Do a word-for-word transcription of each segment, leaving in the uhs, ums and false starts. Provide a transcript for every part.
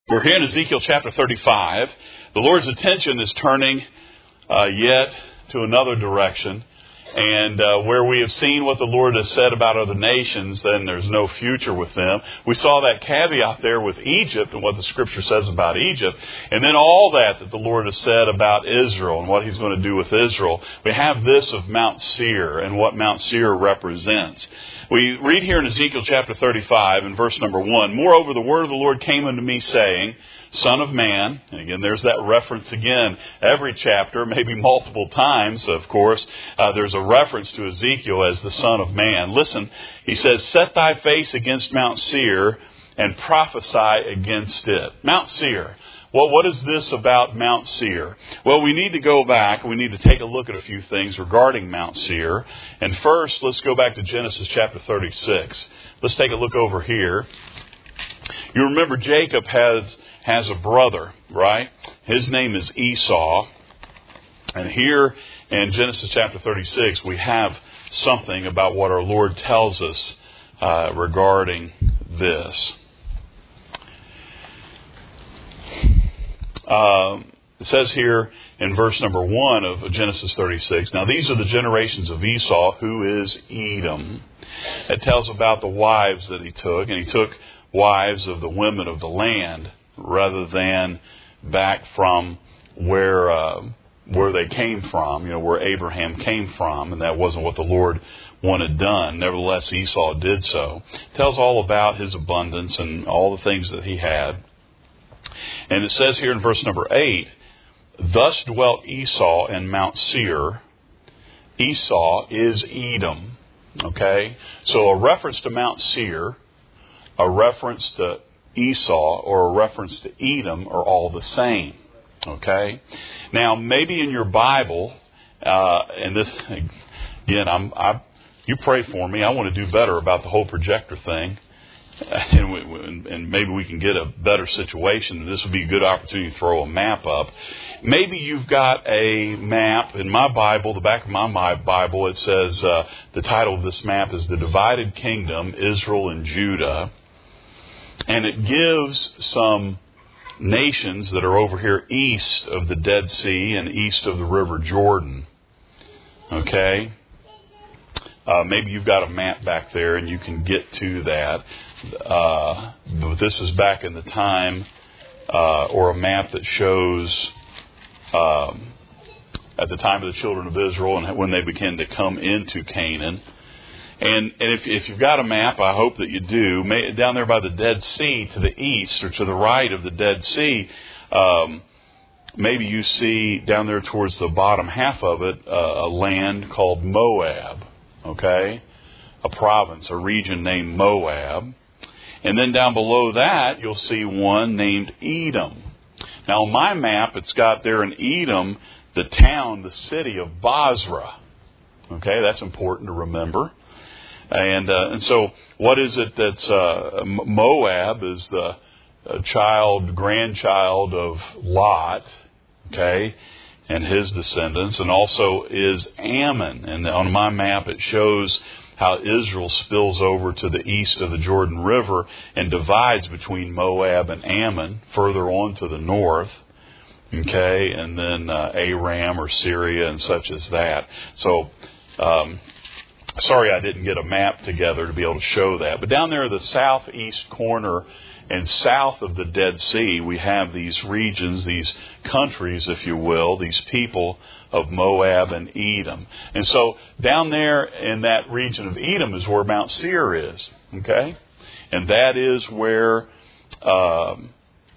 We're here in Ezekiel chapter thirty-five. The Lord's attention is turning uh, yet to another direction. And uh, where we have seen what the Lord has said about other nations, then there's no future with them. We saw that caveat there with Egypt and what the Scripture says about Egypt. And then all that that the Lord has said about Israel and what He's going to do with Israel. We have this of Mount Seir and what Mount Seir represents. We read here in Ezekiel chapter thirty-five and verse number one, "Moreover, the word of the Lord came unto me, saying, Son of man," and again, there's that reference again, every chapter, maybe multiple times, of course, uh, there's a reference to Ezekiel as the Son of Man. Listen, he says, "Set thy face against Mount Seir and prophesy against it." Mount Seir. Well, what is this about Mount Seir? Well, we need to go back. We need to take a look at a few things regarding Mount Seir. And first, let's go back to Genesis chapter thirty-six. Let's take a look over here. You remember Jacob has has a brother, right? His name is Esau. And here in Genesis chapter thirty-six, we have something about what our Lord tells us uh, regarding this. Uh, it says here in verse number one of Genesis thirty-six, "Now these are the generations of Esau, who is Edom." It tells about the wives that he took, and he took wives of the women of the land rather than back from where uh, where they came from, you know, where Abraham came from, and that wasn't what the Lord wanted done. Nevertheless, Esau did so. It tells all about his abundance and all the things that he had. And it says here in verse number eight, "Thus dwelt Esau in Mount Seir." Esau is Edom. Okay? So a reference to Mount Seir, a reference to Esau, or a reference to Edom are all the same. Okay? Now, maybe in your Bible, uh, and this, again, I'm, I, you pray for me. I want to do better about the whole projector thing. And, we, and maybe we can get a better situation. This would be a good opportunity to throw a map up. Maybe you've got a map. In my Bible, the back of my, my Bible, it says uh, the title of this map is "The Divided Kingdom, Israel and Judah." And it gives some nations that are over here east of the Dead Sea and east of the River Jordan. Okay? Uh, maybe you've got a map back there and you can get to that. Uh, but this is back in the time, uh, or a map that shows um, at the time of the children of Israel and when they began to come into Canaan. And, and if, if you've got a map, I hope that you do, may, down there by the Dead Sea to the east or to the right of the Dead Sea, um, maybe you see down there towards the bottom half of it uh, a land called Moab. Okay? A province, a region named Moab. And then down below that, you'll see one named Edom. Now, on my map, it's got there in Edom, the town, the city of Basra. Okay, that's important to remember. And uh, and so, what is it that's uh, Moab is the uh, child, grandchild of Lot, okay, and his descendants, and also is Ammon. And on my map, it shows how Israel spills over to the east of the Jordan River and divides between Moab and Ammon further on to the north. Okay, and then uh, Aram or Syria and such as that. So, um, sorry I didn't get a map together to be able to show that. But down there in the southeast corner and south of the Dead Sea, we have these regions, these countries, if you will, these people of Moab and Edom. And so down there in that region of Edom is where Mount Seir is. Okay? And that is where um,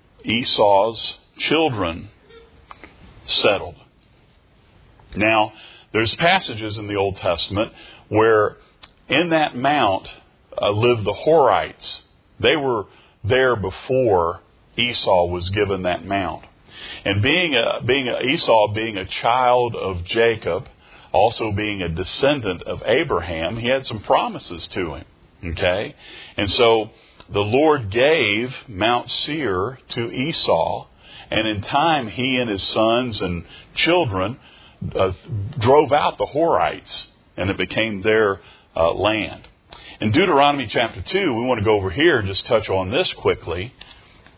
Esau's children settled. Now, there's passages in the Old Testament where in that mount uh, lived the Horites. They were there before Esau was given that mount. And being a, being a, Esau being a child of Jacob, also being a descendant of Abraham, he had some promises to him. Okay? And so the Lord gave Mount Seir to Esau, and in time he and his sons and children uh, drove out the Horites, and it became their uh, land. In Deuteronomy chapter two, we want to go over here and just touch on this quickly.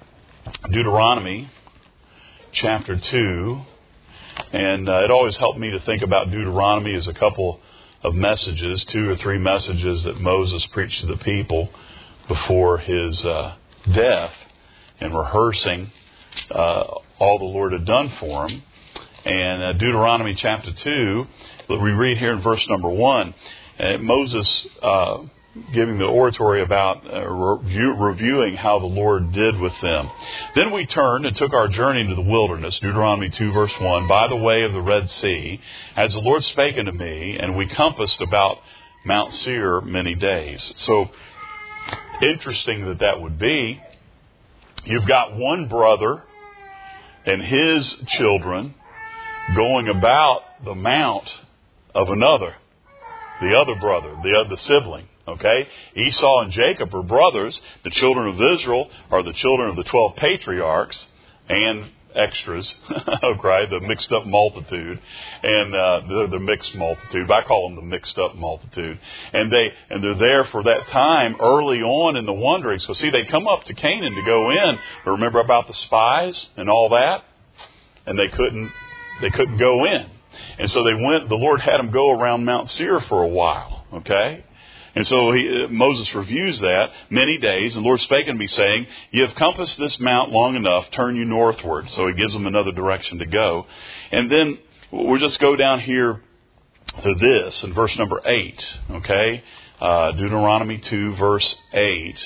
Deuteronomy chapter two. And uh, it always helped me to think about Deuteronomy as a couple of messages, two or three messages that Moses preached to the people before his uh, death, and rehearsing uh, all the Lord had done for him. And uh, Deuteronomy chapter two, we read here in verse number one, uh, Moses uh, giving the oratory about uh, review, reviewing how the Lord did with them. Then we turned and took our journey into the wilderness, Deuteronomy two verse one, by the way of the Red Sea, as the Lord spake unto me, and we compassed about Mount Seir many days. So, interesting that that would be. You've got one brother and his children going about the mount of another, the other brother, the other sibling. Okay? Esau and Jacob are brothers. The children of Israel are the children of the twelve patriarchs and extras, okay, the mixed up multitude, and uh, the, the mixed multitude. I call them the mixed up multitude. And they and they're there for that time early on in the wanderings. So see, they come up to Canaan to go in. But remember about the spies and all that, and they couldn't they couldn't go in. And so they went. The Lord had them go around Mount Seir for a while. Okay. And so he, Moses reviews that many days. And the Lord spake unto me, saying, You have compassed this mount long enough, turn you northward. So he gives them another direction to go. And then we'll just go down here to this in verse number eight. Okay? Uh, Deuteronomy two, verse eight.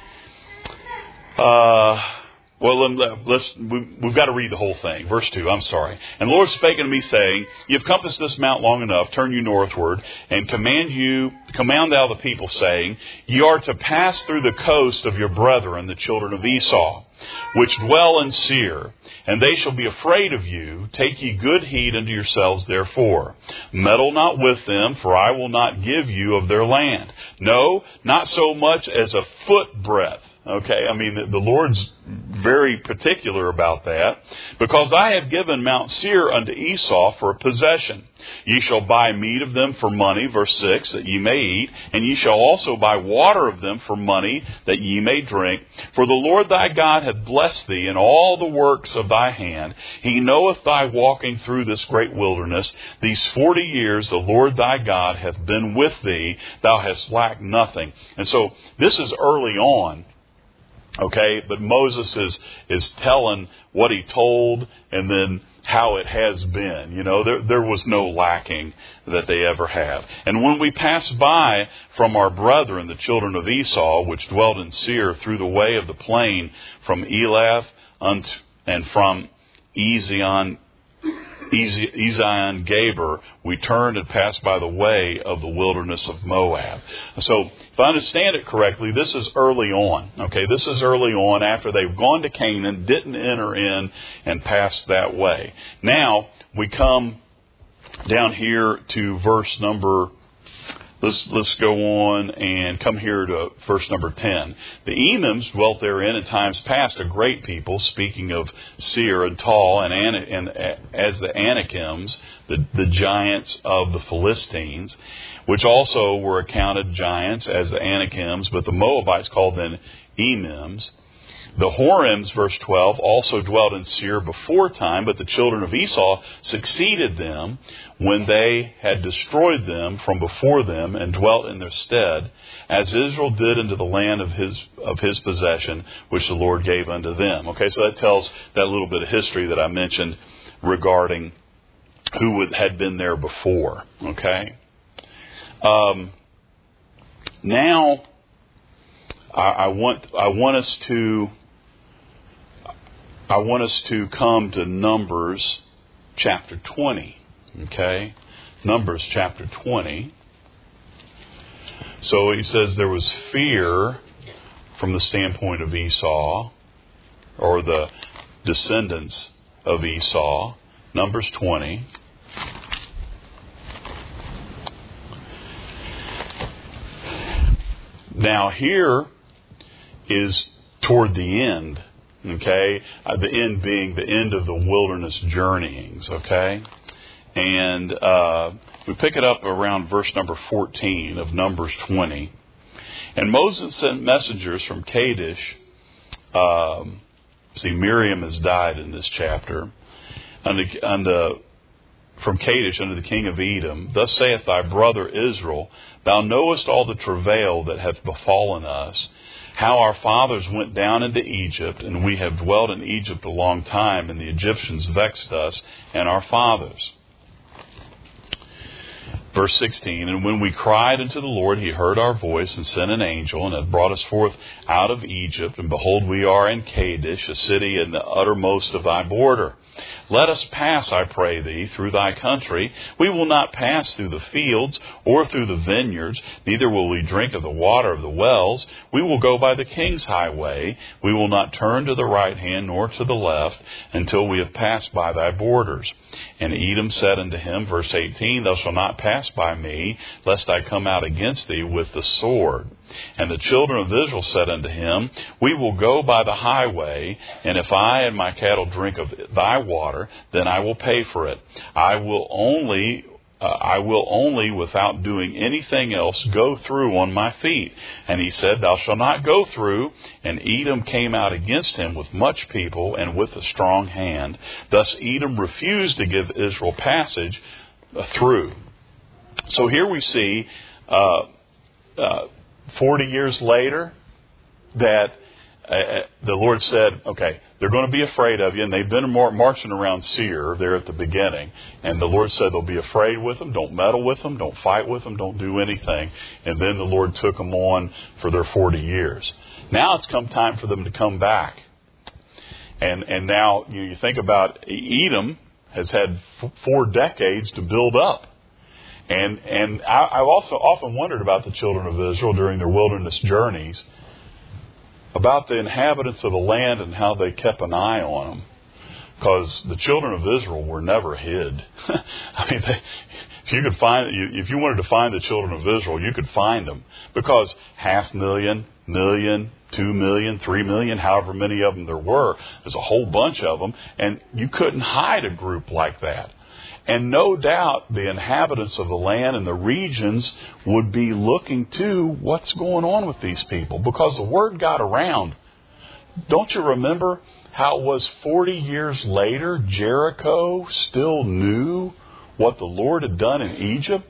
Uh... Well, let's, we've got to read the whole thing. Verse two, I'm sorry. And the Lord spake unto me, saying, You have compassed this mount long enough, turn you northward, and command you, command thou the people, saying, Ye are to pass through the coast of your brethren, the children of Esau, which dwell in Seir, and they shall be afraid of you. Take ye good heed unto yourselves, therefore. Meddle not with them, for I will not give you of their land. No, not so much as a foot breadth. Okay, I mean, the Lord's very particular about that. Because I have given Mount Seir unto Esau for a possession. Ye shall buy meat of them for money, verse six, that ye may eat. And ye shall also buy water of them for money, that ye may drink. For the Lord thy God hath blessed thee in all the works of thy hand. He knoweth thy walking through this great wilderness. These forty years the Lord thy God hath been with thee. Thou hast lacked nothing. And so this is early on. Okay, but Moses is is telling what he told and then how it has been. You know, there there was no lacking that they ever have. And when we pass by from our brethren, the children of Esau, which dwelt in Seir, through the way of the plain from Elath unto, and from Ezion, Ezion Gaber, we turned and passed by the way of the wilderness of Moab. So, if I understand it correctly, this is early on. Okay, this is early on after they've gone to Canaan, didn't enter in, and passed that way. Now, we come down here to verse number... Let's let's go on and come here to verse number ten. The Emims dwelt therein in times past, a great people, speaking of Seir and Tal, and, Ana, and as the Anakims, the, the giants of the Philistines, which also were accounted giants as the Anakims, but the Moabites called them Emims. The Horims, verse twelve, also dwelt in Seir before time, but the children of Esau succeeded them when they had destroyed them from before them and dwelt in their stead, as Israel did into the land of his of his possession, which the Lord gave unto them. Okay, so that tells that little bit of history that I mentioned regarding who would, had been there before. Okay. Um, now, I, I want I want us to. I want us to come to Numbers chapter twenty. Okay? Numbers chapter twenty. So he says there was fear from the standpoint of Esau, or the descendants of Esau. Numbers twenty. Now here is toward the end. Okay, uh, the end being the end of the wilderness journeyings. Okay, and uh, we pick it up around verse number fourteen of Numbers twenty. And Moses sent messengers from Kadesh um, See, Miriam has died in this chapter. Unto, unto, from Kadesh unto the king of Edom, thus saith thy brother Israel, thou knowest all the travail that hath befallen us, how our fathers went down into Egypt, and we have dwelt in Egypt a long time, and the Egyptians vexed us and our fathers. Verse sixteen, and when we cried unto the Lord, he heard our voice, and sent an angel, and hath brought us forth out of Egypt. And behold, we are in Kadesh, a city in the uttermost of thy border. Let us pass, I pray thee, through thy country. We will not pass through the fields or through the vineyards, neither will we drink of the water of the wells. We will go by the king's highway. We will not turn to the right hand nor to the left until we have passed by thy borders. And Edom said unto him, verse eighteen, thou shalt not pass by me, lest I come out against thee with the sword. And the children of Israel said unto him, we will go by the highway, and if I and my cattle drink of thy water, then I will pay for it. I will only, uh, I will only, without doing anything else, go through on my feet. And he said, thou shalt not go through. And Edom came out against him with much people and with a strong hand. Thus Edom refused to give Israel passage uh, through. So here we see, uh, uh, forty years later, that uh, the Lord said, okay, they're going to be afraid of you. And they've been marching around Seir there at the beginning. And the Lord said they'll be afraid with them. Don't meddle with them. Don't fight with them. Don't do anything. And then the Lord took them on for their forty years. Now it's come time for them to come back. And and now you, you think about Edom has had f- four decades to build up. And and I, I've also often wondered about the children of Israel during their wilderness journeys, about the inhabitants of the land and how they kept an eye on them. Because the children of Israel were never hid. I mean, they, if you could find, if you wanted to find the children of Israel, you could find them. Because half million, million, two million, three million, however many of them there were, there's a whole bunch of them, and you couldn't hide a group like that. And no doubt the inhabitants of the land and the regions would be looking to what's going on with these people, because the word got around. Don't you remember how it was forty years later, Jericho still knew what the Lord had done in Egypt?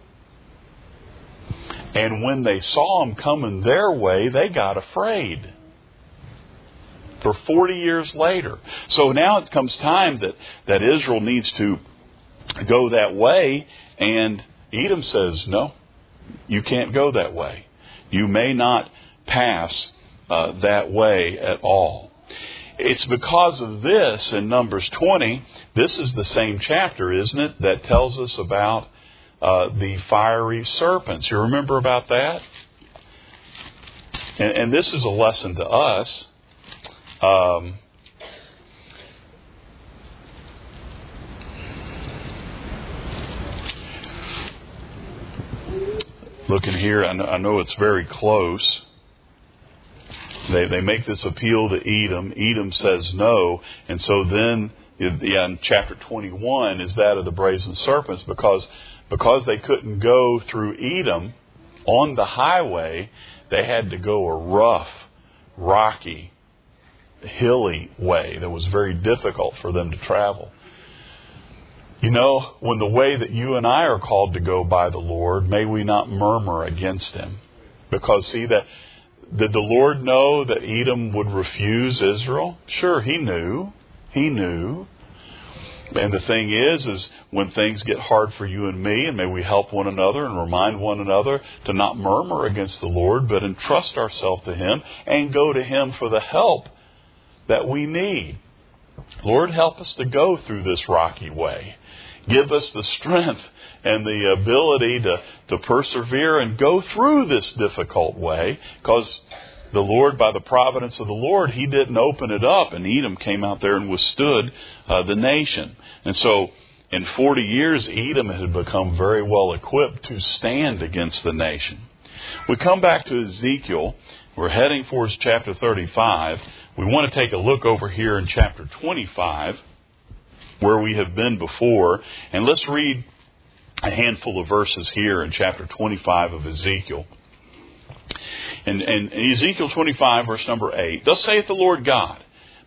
And when they saw him coming their way, they got afraid. For forty years later. So now it comes time that, that Israel needs to go that way, and Edom says, no, you can't go that way. You may not pass uh, that way at all. It's because of this in Numbers twenty, this is the same chapter, isn't it, that tells us about uh, the fiery serpents. You remember about that? And, and this is a lesson to us. Um, Looking here, I know, I know it's very close. They they make this appeal to Edom. Edom says no. And so then, yeah, in chapter twenty-one is that of the brazen serpents, because, because they couldn't go through Edom on the highway, they had to go a rough, rocky, hilly way that was very difficult for them to travel. You know, when the way that you and I are called to go by the Lord, may we not murmur against Him. Because, see, that did the Lord know that Edom would refuse Israel? Sure, He knew. He knew. And the thing is, is when things get hard for you and me, and may we help one another and remind one another to not murmur against the Lord, but entrust ourselves to Him and go to Him for the help that we need. Lord, help us to go through this rocky way. Give us the strength and the ability to, to persevere and go through this difficult way, because the Lord, by the providence of the Lord, He didn't open it up, and Edom came out there and withstood uh, the nation. And so in forty years, Edom had become very well equipped to stand against the nation. We come back to Ezekiel. We're heading for chapter thirty-five. We want to take a look over here in chapter twenty-five, where we have been before. And let's read a handful of verses here in chapter twenty-five of Ezekiel. And, and Ezekiel twenty-five, verse number eight. Thus saith the Lord God,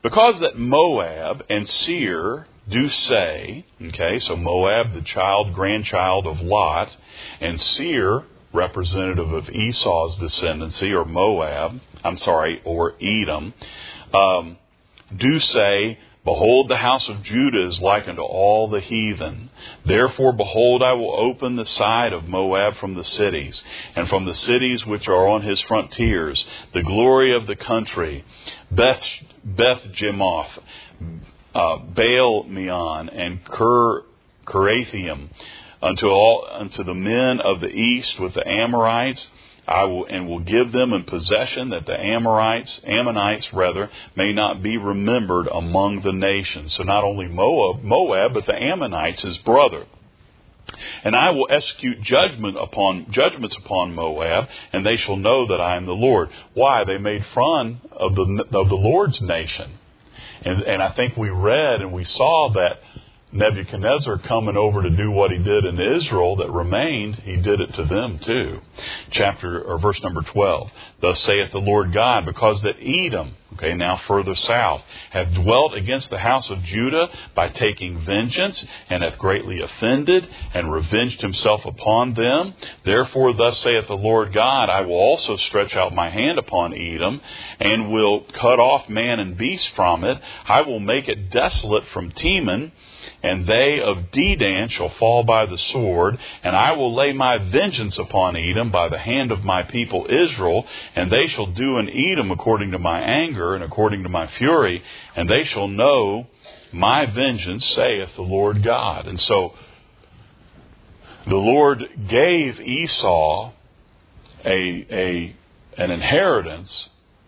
Because that Moab and Seir do say, okay, so Moab, the child, grandchild of Lot, and Seir, representative of Esau's descendancy, or Moab, I'm sorry, or Edom, um, do say, behold, the house of Judah is like unto all the heathen. Therefore, behold, I will open the side of Moab from the cities, and from the cities which are on his frontiers, the glory of the country, Beth, Beth Jemoth, uh, Baal Meon, and Ker, Kerathaim, unto all, unto the men of the east with the Amorites, I will, and will give them in possession, that the Amorites, Ammonites rather, may not be remembered among the nations. So not only Moab, Moab, but the Ammonites, his brother. And I will execute judgment upon judgments upon Moab, and they shall know that I am the Lord. Why? They made fun of the of the Lord's nation, and and I think we read and we saw that Nebuchadnezzar coming over to do what he did in Israel that remained, he did it to them too. Chapter or verse number twelve. Thus saith the Lord God, because that Edom, okay, now further south, hath dwelt against the house of Judah by taking vengeance, and hath greatly offended, and revenged himself upon them. Therefore thus saith the Lord God, I will also stretch out my hand upon Edom, and will cut off man and beast from it. I will make it desolate from Teman, and they of Dedan shall fall by the sword, and I will lay my vengeance upon Edom by the hand of my people Israel, and they shall do in Edom according to my anger and according to my fury, and they shall know my vengeance, saith the Lord God. And so the Lord gave Esau a, a an inheritance.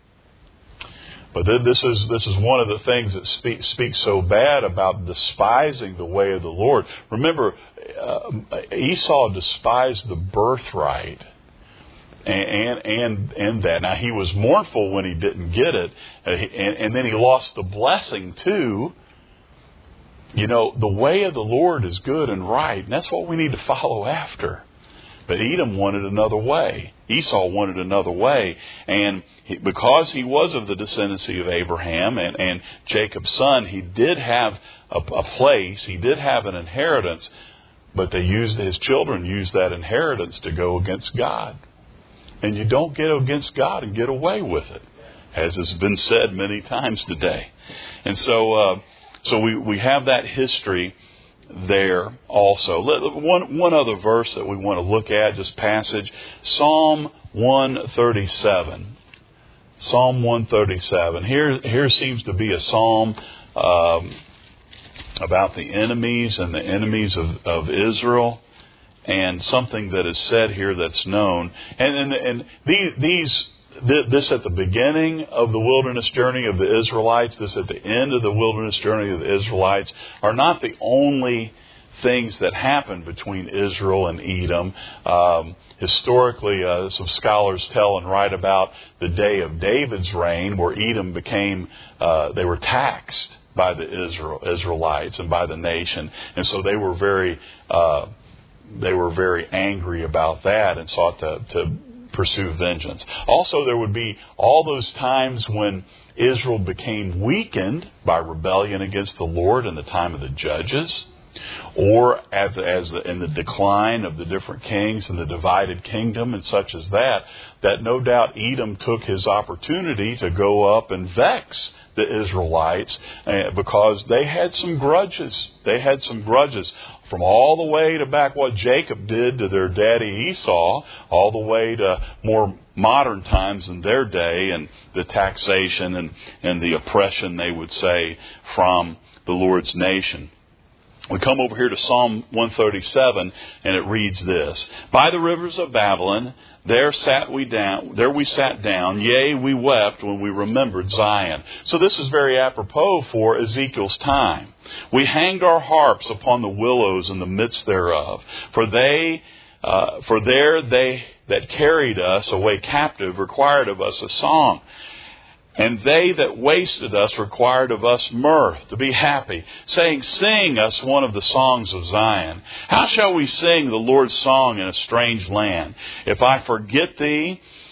But this is this is one of the things that speak, speaks so bad about despising the way of the Lord. Remember, uh, Esau despised the birthright, and, and and and that. Now he was mournful when he didn't get it, and, and then he lost the blessing too. You know, the way of the Lord is good and right, and that's what we need to follow after. But Edom wanted another way. Esau wanted another way. And he, because he was of the descendancy of Abraham and, and Jacob's son, he did have a, a place. He did have an inheritance. But they used, his children used that inheritance to go against God. And you don't get against God and get away with it, as has been said many times today. And so, uh, so we, we have that history there also. One, one other verse that we want to look at, just passage, Psalm one thirty-seven. Psalm one thirty-seven. Here, here seems to be a psalm um, about the enemies and the enemies of, of Israel, and something that is said here that's known. And, and, and these, these This at the beginning of the wilderness journey of the Israelites, this at the end of the wilderness journey of the Israelites, are not the only things that happened between Israel and Edom. Um, historically, uh, some scholars tell and write about the day of David's reign, where Edom became, uh, they were taxed by the Israel, Israelites and by the nation. And so they were very, uh, they were very angry about that and sought to, to pursue vengeance. Also, there would be all those times when Israel became weakened by rebellion against the Lord in the time of the judges, or as, as the, in the decline of the different kings and the divided kingdom and such as that, that no doubt Edom took his opportunity to go up and vex the Israelites uh, because they had some grudges. They had some grudges from all the way to back what Jacob did to their daddy Esau, all the way to more modern times in their day, and the taxation and, and the oppression, they would say, from the Lord's nation. We come over here to Psalm one thirty-seven, and it reads this: By the rivers of Babylon, there sat we down, there we sat down, yea, we wept when we remembered Zion. So this is very apropos for Ezekiel's time. We hanged our harps upon the willows in the midst thereof, for they, uh, for there they that carried us away captive required of us a song. And they that wasted us required of us mirth, to be happy, saying, Sing us one of the songs of Zion. How shall we sing the Lord's song in a strange land? If I forget thee,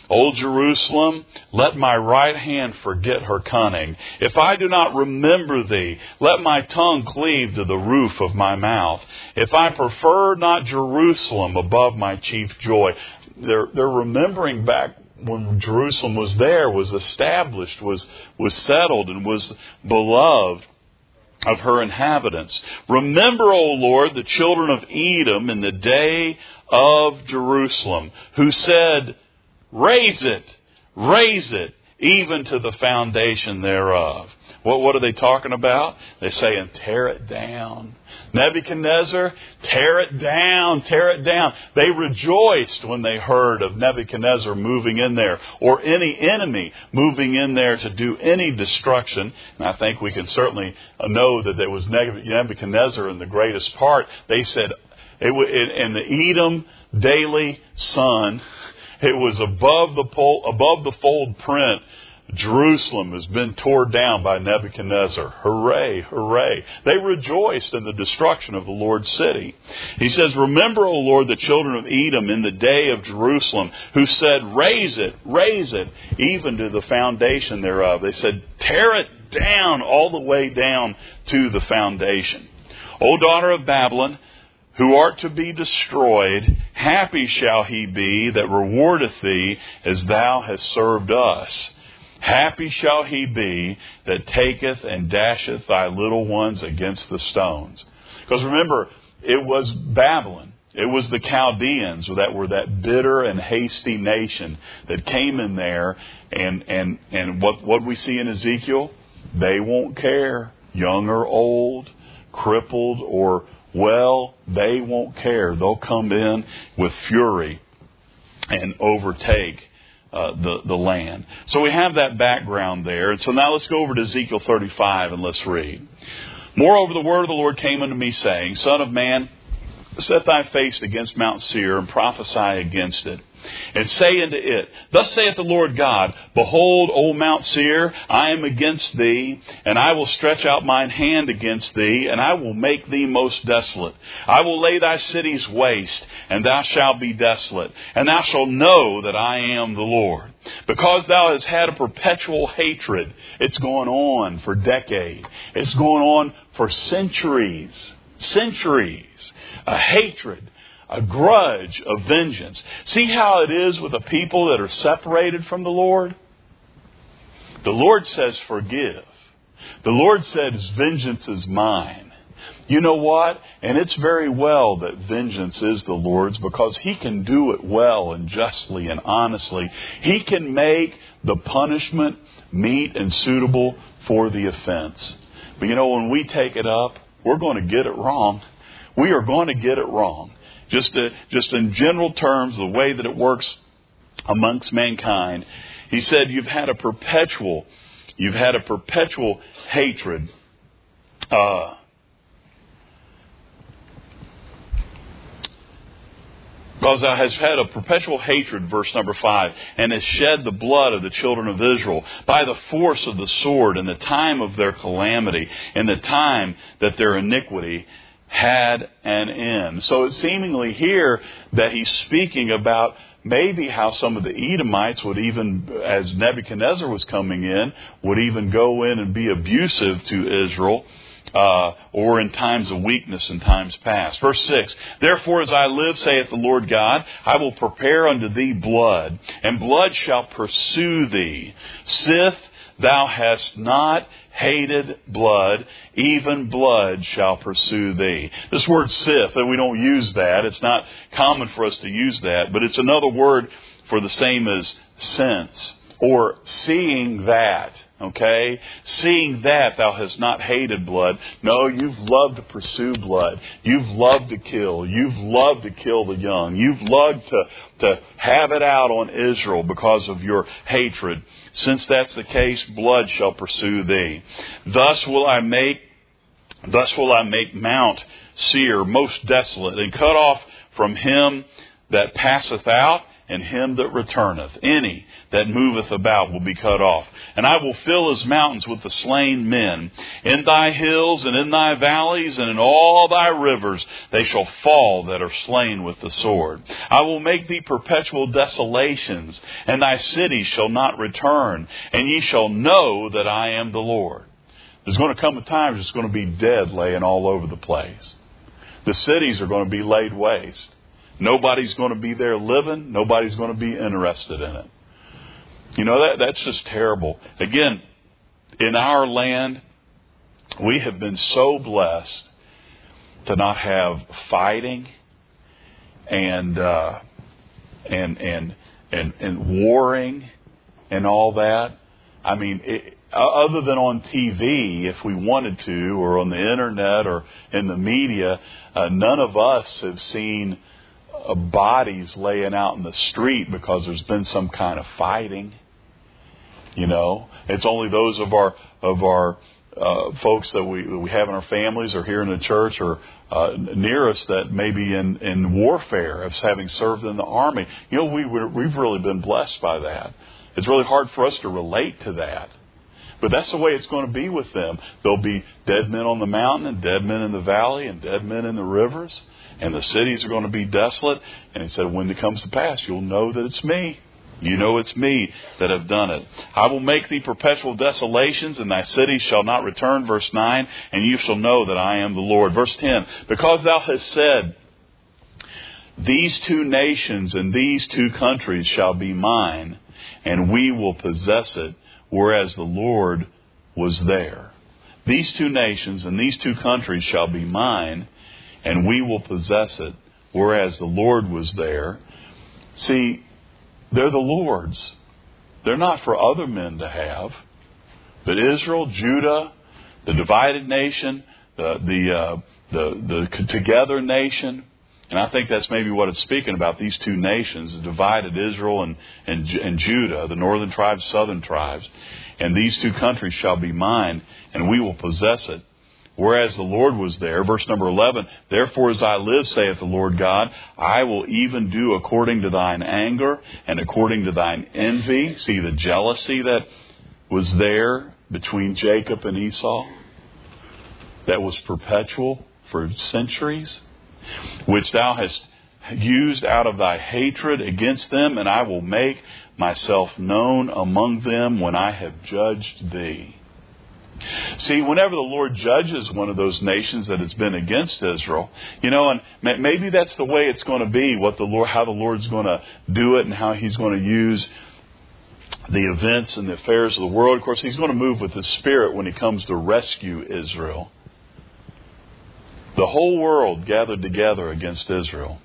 O Jerusalem, let my right hand forget her cunning. If I do not remember thee, let my tongue cleave to the roof of my mouth. If I prefer not Jerusalem above my chief joy. They're, they're remembering back when Jerusalem was there, was established, was, was settled, and was beloved of her inhabitants. Remember, O Lord, the children of Edom in the day of Jerusalem, who said, raise it, raise it, even to the foundation thereof. What, what are they talking about? They're saying, tear it down. Nebuchadnezzar, tear it down, tear it down. They rejoiced when they heard of Nebuchadnezzar moving in there, or any enemy moving in there to do any destruction. And I think we can certainly know that there was Nebuchadnezzar in the greatest part. They said, it, in the Edom Daily Sun, it was above the pole, above the fold print, Jerusalem has been torn down by Nebuchadnezzar. Hooray, hooray. They rejoiced in the destruction of the Lord's city. He says, remember, O Lord, the children of Edom in the day of Jerusalem, who said, raise it, raise it, even to the foundation thereof. They said, tear it down, all the way down to the foundation. O daughter of Babylon, who art to be destroyed, happy shall he be that rewardeth thee as thou hast served us. Happy shall he be that taketh and dasheth thy little ones against the stones. Because remember, it was Babylon. It was the Chaldeans that were that bitter and hasty nation that came in there. And, and, and what, what we see in Ezekiel, they won't care. Young or old, crippled or well, they won't care. They'll come in with fury and overtake uh, the, the land. So we have that background there. And so now let's go over to Ezekiel thirty-five and let's read. Moreover, the word of the Lord came unto me, saying, Son of man, set thy face against Mount Seir, and prophesy against it. And say unto it, Thus saith the Lord God, Behold, O Mount Seir, I am against thee, and I will stretch out mine hand against thee, and I will make thee most desolate. I will lay thy cities waste, and thou shalt be desolate. And thou shalt know that I am the Lord. Because thou hast had a perpetual hatred. It's going on for decades. It's going on for centuries. Centuries. A hatred. A grudge of vengeance. See how it is with the people that are separated from the Lord? The Lord says, forgive. The Lord says, vengeance is mine. You know what? And it's very well that vengeance is the Lord's, because He can do it well and justly and honestly. He can make the punishment meet and suitable for the offense. But you know, when we take it up, we're going to get it wrong. We are going to get it wrong. Just to, just in general terms, the way that it works amongst mankind, He said, you've had a perpetual, you've had a perpetual hatred. Uh, because thou hast had a perpetual hatred, verse number five, and hast shed the blood of the children of Israel by the force of the sword in the time of their calamity, in the time that their iniquity had an end. So it's seemingly here that he's speaking about maybe how some of the Edomites would even, as Nebuchadnezzar was coming in, would even go in and be abusive to Israel, uh, or in times of weakness in times past. Verse six, Therefore as I live, saith the Lord God, I will prepare unto thee blood, and blood shall pursue thee. Sith thou hast not hated blood, even blood shall pursue thee. This word sith, and we don't use that. It's not common for us to use that, but it's another word for the same as sense, or seeing that. Okay? Seeing that thou hast not hated blood. No, you've loved to pursue blood. You've loved to kill. You've loved to kill the young. You've loved to, to have it out on Israel because of your hatred. Since that's the case, blood shall pursue thee. Thus will I make, thus will I make Mount Seir most desolate, and cut off from him that passeth out, and him that returneth. Any that moveth about will be cut off. And I will fill his mountains with the slain men. In thy hills and in thy valleys and in all thy rivers they shall fall that are slain with the sword. I will make thee perpetual desolations, and thy cities shall not return, and ye shall know that I am the Lord. There's going to come a time there's going to be dead laying all over the place. The cities are going to be laid waste. Nobody's going to be there living. Nobody's going to be interested in it. You know, that that's just terrible. Again, in our land, we have been so blessed to not have fighting and uh, and and and and warring and all that. I mean, it, other than on T V, if we wanted to, or on the internet or in the media, uh, none of us have seen uh, bodies laying out in the street because there's been some kind of fighting. You know, it's only those of our of our uh, folks that we we have in our families or here in the church or uh, near us that may be in, in warfare, as having served in the army. You know, we we've really been blessed by that. It's really hard for us to relate to that. But that's the way it's going to be with them. There'll be dead men on the mountain and dead men in the valley and dead men in the rivers. And the cities are going to be desolate. And he said, when it comes to pass, you'll know that it's me. You know it's me that have done it. I will make thee perpetual desolations, and thy cities shall not return. Verse nine, and you shall know that I am the Lord. Verse ten, because thou hast said, these two nations and these two countries shall be mine, and we will possess it, whereas the Lord was there. These two nations and these two countries shall be mine, and we will possess it, whereas the Lord was there. See, they're the Lord's. They're not for other men to have. But Israel, Judah, the divided nation, the the uh, the, the together nation, and I think that's maybe what it's speaking about, these two nations, the divided Israel and, and, and Judah, the northern tribes, southern tribes. And these two countries shall be mine, and we will possess it, whereas the Lord was there. Verse number eleven, therefore as I live, saith the Lord God, I will even do according to thine anger and according to thine envy. See the jealousy that was there between Jacob and Esau, that was perpetual for centuries, which thou hast used out of thy hatred against them, and I will make myself known among them when I have judged thee. See, whenever the Lord judges one of those nations that has been against Israel, you know, and maybe that's the way it's going to be, what the Lord, how the Lord's going to do it, and how He's going to use the events and the affairs of the world. Of course, He's going to move with His Spirit when He comes to rescue Israel. The whole world gathered together against Israel.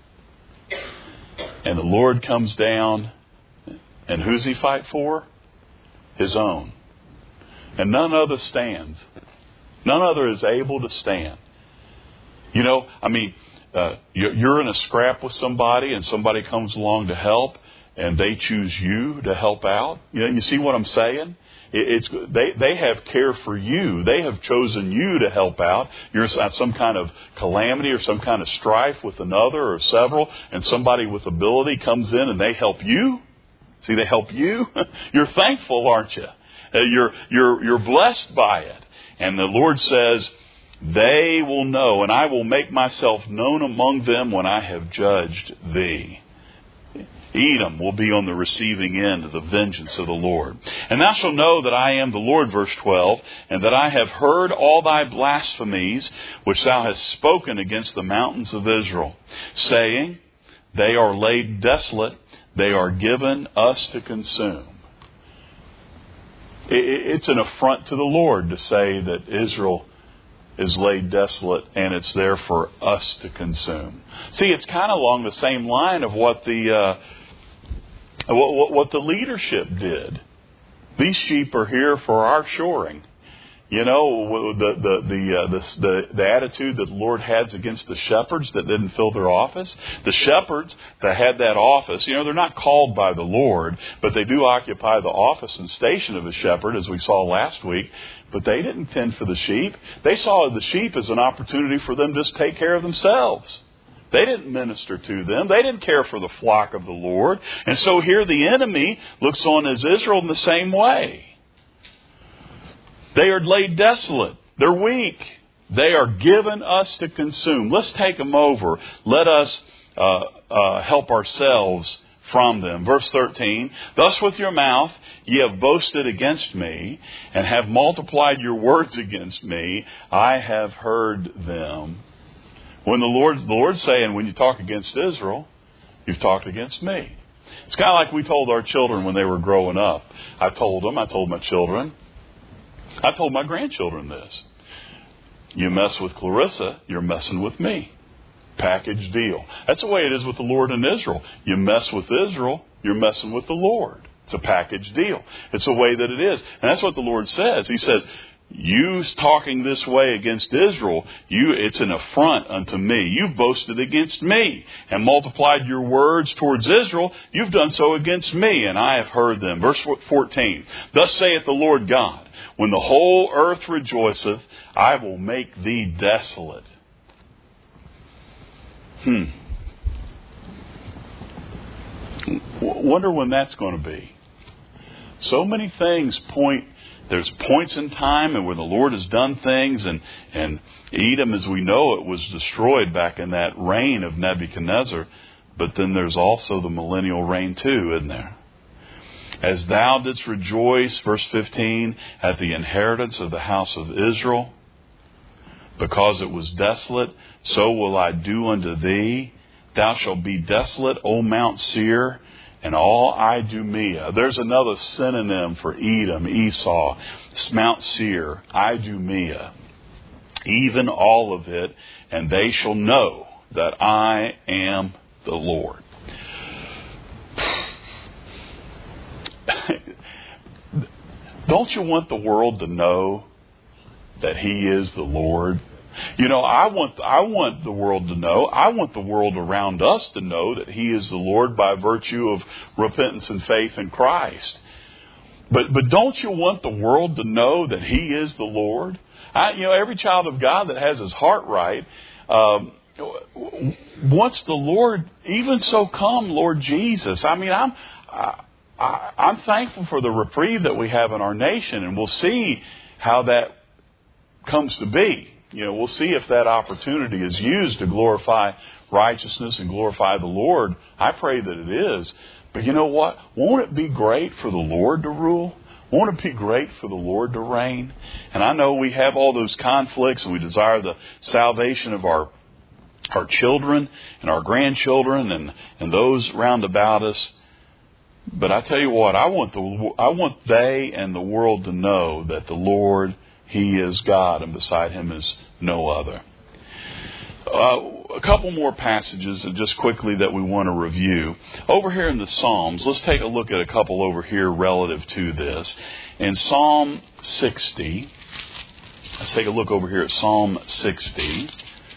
And the Lord comes down, and who's He fight for? His own. And none other stands. None other is able to stand. You know, I mean, uh, you're in a scrap with somebody, and somebody comes along to help, and they choose you to help out. You know, you see what I'm saying? It's they they have care for you. They have chosen you to help out. You're at some kind of calamity or some kind of strife with another or several, and somebody with ability comes in and they help you. See, they help you. You're thankful, aren't you? You're you're you're blessed by it. And the Lord says, they will know, and I will make myself known among them when I have judged thee. Edom will be on the receiving end of the vengeance of the Lord. And thou shalt know that I am the Lord, verse twelve, and that I have heard all thy blasphemies which thou hast spoken against the mountains of Israel, saying, they are laid desolate, they are given us to consume. It's an affront to the Lord to say that Israel is laid desolate and it's there for us to consume. See, it's kind of along the same line of what the uh, what, what, what the leadership did. These sheep are here for our shoring. You know, the the the, uh, the the the attitude that the Lord has against the shepherds that didn't fill their office. The shepherds that had that office, you know, they're not called by the Lord, but they do occupy the office and station of a shepherd, as we saw last week. But they didn't tend for the sheep. They saw the sheep as an opportunity for them to just take care of themselves. They didn't minister to them. They didn't care for the flock of the Lord. And so here the enemy looks on as Israel in the same way. They are laid desolate. They're weak. They are given us to consume. Let's take them over. Let us uh, uh, help ourselves from them. Verse thirteen, thus with your mouth ye have boasted against me, and have multiplied your words against me. I have heard them. When the Lord's, the Lord's saying, when you talk against Israel, you've talked against me. It's kind of like we told our children when they were growing up. I told them, I told my children, I told my grandchildren this. You mess with Clarissa, you're messing with me. Package deal. That's the way it is with the Lord and Israel. You mess with Israel, you're messing with the Lord. It's a package deal. It's the way that it is. And that's what the Lord says. He says, you talking this way against Israel, you it's an affront unto me. You've boasted against me and multiplied your words towards Israel. You've done so against me, and I have heard them. Verse fourteen, thus saith the Lord God, when the whole earth rejoiceth, I will make thee desolate. Hmm. Wonder when that's going to be. So many things point, there's points in time and where the Lord has done things, and, and Edom, as we know it, was destroyed back in that reign of Nebuchadnezzar. But then there's also the millennial reign too, isn't there? As thou didst rejoice, verse fifteen, at the inheritance of the house of Israel, because it was desolate, so will I do unto thee. Thou shalt be desolate, O Mount Seir, and all Idumea. There's another synonym for Edom, Esau, Mount Seir, Idumea. Even all of it, and they shall know that I am the Lord. Don't you want the world to know that He is the Lord? You know, I want I want the world to know. I want the world around us to know that He is the Lord by virtue of repentance and faith in Christ. But but don't you want the world to know that He is the Lord? I, you know, every child of God that has his heart right um, wants the Lord. Even so, come, Lord Jesus. I mean, I'm I, I, I'm thankful for the reprieve that we have in our nation, and we'll see how that comes to be. You know, we'll see if that opportunity is used to glorify righteousness and glorify the Lord. I pray that it is. But you know what? Won't it be great for the Lord to rule? Won't it be great for the Lord to reign? And I know we have all those conflicts, and we desire the salvation of our our children and our grandchildren and, and those round about us. But I tell you what, I want the I want they and the world to know that the Lord, He is God, and beside Him is no other. Uh, a couple more passages just quickly that we want to review. Over here in the Psalms, let's take a look at a couple over here relative to this. In Psalm sixty, let's take a look over here at Psalm sixty.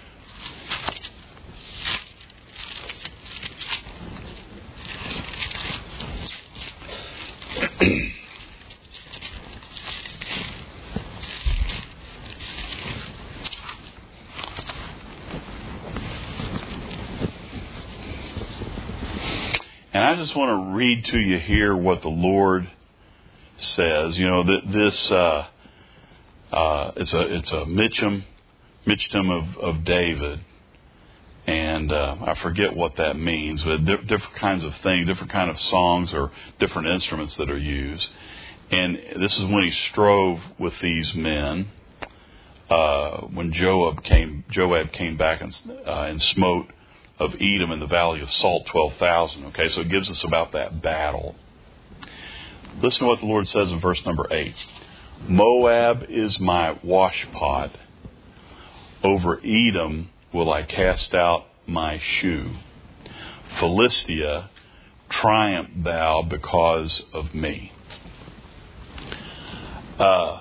And I just want to read to you here what the Lord says. You know, that this uh, uh, it's a it's a Mitchum, Mitchum of, of David, and uh, I forget what that means, but di- different kinds of things, different kind of songs or different instruments that are used. And this is when he strove with these men uh, when Joab came Joab came back and, uh, and smote of Edom in the valley of Salt, twelve thousand. Okay, so it gives us about that battle. Listen to what the Lord says in verse number eight. Moab is my washpot. Over Edom will I cast out my shoe. Philistia, triumph thou because of me. Uh,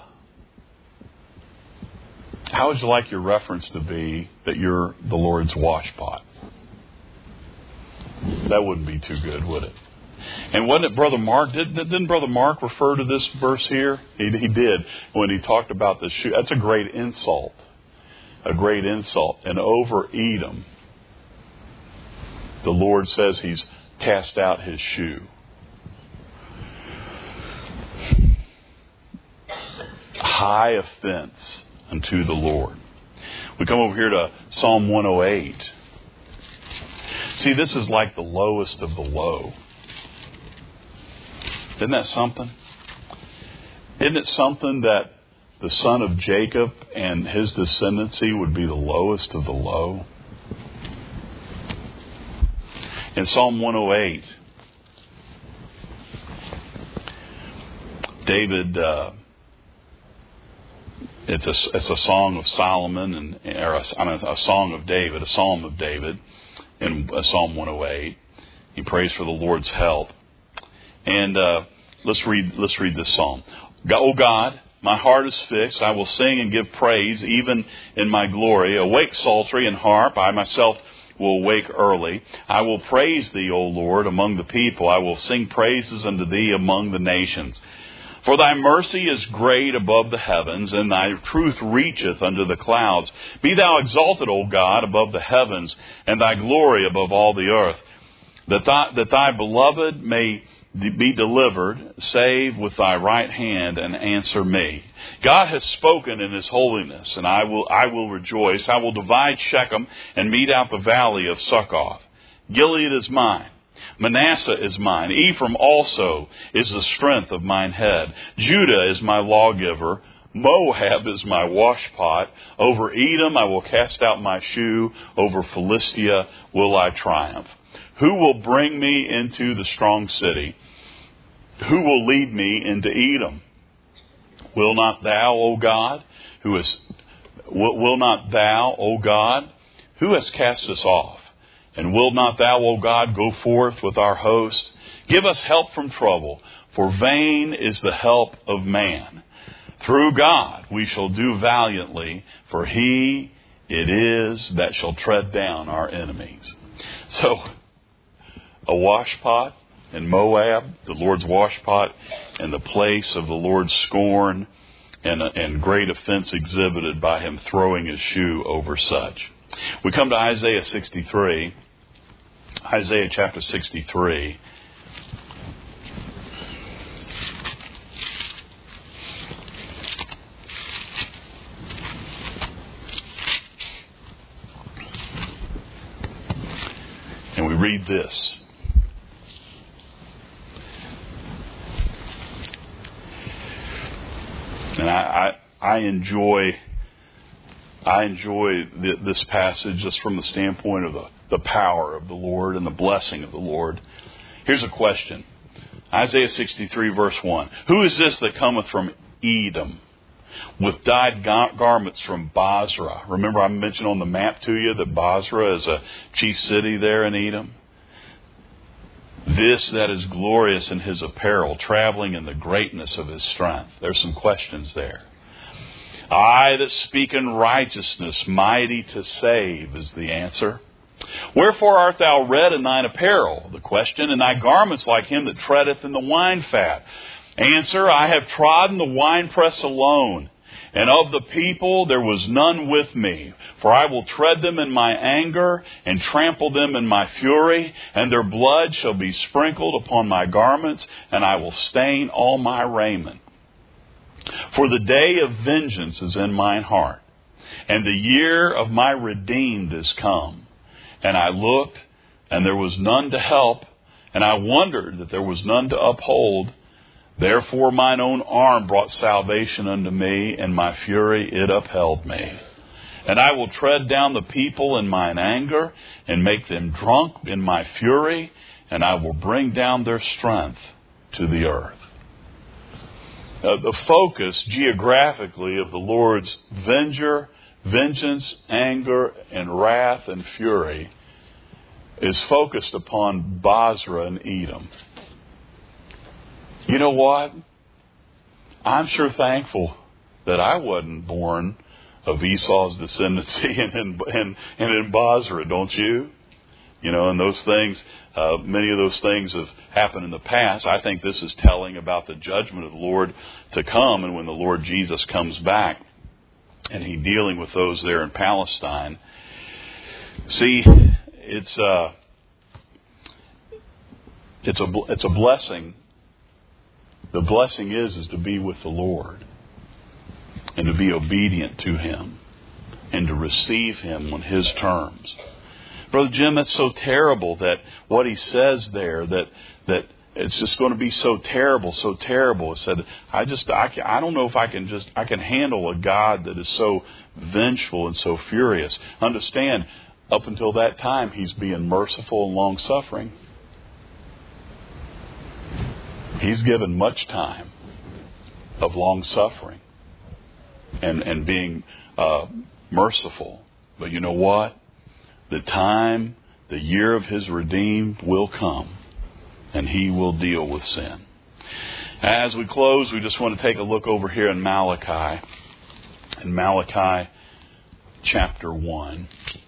how would you like your reference to be that you're the Lord's washpot? That wouldn't be too good, would it? And wasn't it Brother Mark? Did, didn't Brother Mark refer to this verse here? He, he did when he talked about the shoe. That's a great insult. A great insult. And over Edom, the Lord says He's cast out His shoe. High offense unto the Lord. We come over here to Psalm one oh eight. See, this is like the lowest of the low. Isn't that something? Isn't it something that the son of Jacob and his descendancy would be the lowest of the low? In Psalm one oh eight, David, uh, it's a it's a song of Solomon and or a, I mean, a song of David, a psalm of David, in Psalm one oh eight. He prays for the Lord's help, and uh, let's read let's read this psalm. O God, my heart is fixed. I will sing and give praise, even in my glory. Awake, psaltery and harp. I myself will awake early. I will praise Thee, O Lord, among the people. I will sing praises unto Thee among the nations. For Thy mercy is great above the heavens, and Thy truth reacheth unto the clouds. Be Thou exalted, O God, above the heavens, and Thy glory above all the earth. That Thy, that thy beloved may be delivered, save with Thy right hand, and answer me. God has spoken in His holiness, and I will I will rejoice. I will divide Shechem and mete out the valley of Succoth. Gilead is mine. Manasseh is mine. Ephraim also is the strength of mine head. Judah is my lawgiver. Moab is my washpot. Over Edom I will cast out my shoe. Over Philistia will I triumph. Who will bring me into the strong city? Who will lead me into Edom? Will not Thou, O God, who is will, will not Thou, O God, who has cast us off? And will not Thou, O God, go forth with our host? Give us help from trouble, for vain is the help of man. Through God we shall do valiantly, for He it is that shall tread down our enemies. So, a washpot in Moab, the Lord's washpot, and the place of the Lord's scorn, and, and great offense exhibited by Him throwing His shoe over such. We come to Isaiah sixty-three, Isaiah chapter sixty-three. And we read this. And I, I, I enjoy I enjoy the, this passage just from the standpoint of the, the power of the Lord and the blessing of the Lord. Here's a question. Isaiah sixty-three verse one. Who is this that cometh from Edom with dyed gar- garments from Basra? Remember I mentioned on the map to you that Basra is a chief city there in Edom. This that is glorious in his apparel, traveling in the greatness of his strength. There's some questions there. I that speak in righteousness, mighty to save, is the answer. Wherefore art thou red in thine apparel? The question. And thy garments like him that treadeth in the wine fat. Answer. I have trodden the winepress alone, and of the people there was none with me. For I will tread them in my anger, and trample them in my fury, and their blood shall be sprinkled upon my garments, and I will stain all my raiment. For the day of vengeance is in mine heart, and the year of my redeemed is come. And I looked, and there was none to help, and I wondered that there was none to uphold. Therefore mine own arm brought salvation unto me, and my fury it upheld me. And I will tread down the people in mine anger, and make them drunk in my fury, and I will bring down their strength to the earth. Uh, the focus geographically of the Lord's venger, vengeance, anger, and wrath and fury is focused upon Basra and Edom. You know what? I'm sure thankful that I wasn't born of Esau's descendancy and in, and, and in Basra, don't you? You know, and those things, uh, many of those things have happened in the past. I think this is telling about the judgment of the Lord to come, and when the Lord Jesus comes back and He's dealing with those there in Palestine. See, it's uh, It's a, it's a blessing. The blessing is, is to be with the Lord and to be obedient to Him and to receive Him on His terms. Brother Jim, that's so terrible that what he says there, that that it's just going to be so terrible, so terrible. It said, I just, I, can, I don't know if I can just, I can handle a God that is so vengeful and so furious. Understand, up until that time, He's being merciful and long-suffering. He's given much time of long-suffering and, and being uh, merciful. But you know what? The time, the year of His redeemed will come, and He will deal with sin. As we close, we just want to take a look over here in Malachi. In Malachi chapter one.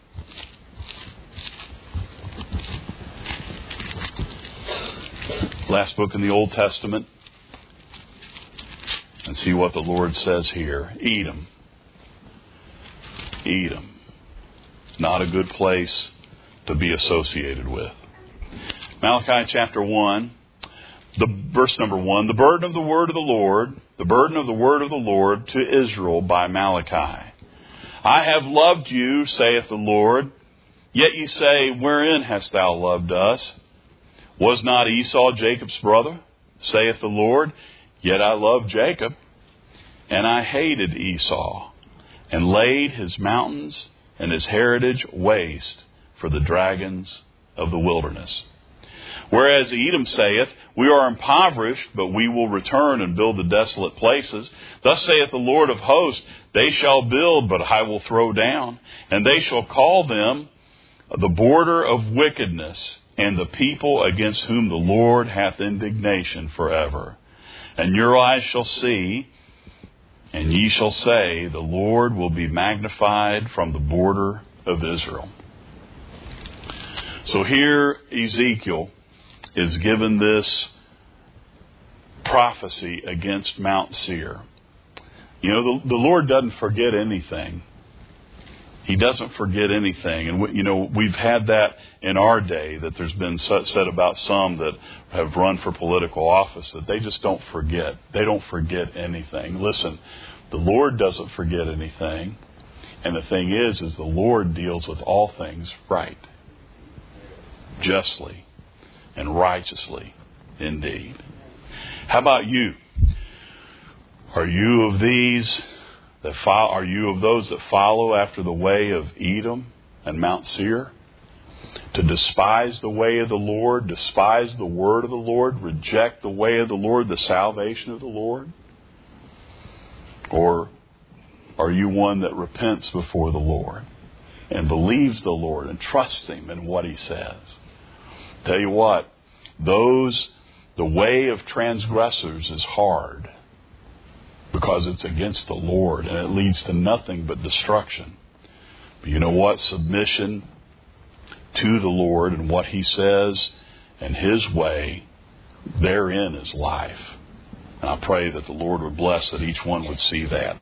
Last book in the Old Testament. And see what the Lord says here. Edom. Edom. Not a good place to be associated with. Malachi chapter one, the verse number one, the burden of the word of the Lord, the burden of the word of the Lord to Israel by Malachi. I have loved you, saith the Lord, yet ye say, wherein hast thou loved us? Was not Esau Jacob's brother, saith the Lord, yet I loved Jacob, and I hated Esau, and laid his mountains and his heritage waste for the dragons of the wilderness. Whereas Edom saith, we are impoverished, but we will return and build the desolate places. Thus saith the Lord of hosts, they shall build, but I will throw down. And they shall call them the border of wickedness, and the people against whom the Lord hath indignation forever. And your eyes shall see, and ye shall say, the Lord will be magnified from the border of Israel. So here Ezekiel is given this prophecy against Mount Seir. You know, the, the Lord doesn't forget anything. He doesn't forget anything. And, we, you know, we've had that in our day, that there's been said about some that have run for political office, that they just don't forget. They don't forget anything. Listen, the Lord doesn't forget anything. And the thing is, is the Lord deals with all things right, justly, and righteously indeed. How about you? Are you of these that follow, are you of those that follow after the way of Edom and Mount Seir? To despise the way of the Lord, despise the word of the Lord, reject the way of the Lord, the salvation of the Lord? Or are you one that repents before the Lord and believes the Lord and trusts Him in what He says? Tell you what, those, the way of transgressors is hard because it's against the Lord and it leads to nothing but destruction. But you know what? Submission to the Lord and what He says and His way, therein is life. And I pray that the Lord would bless that each one would see that.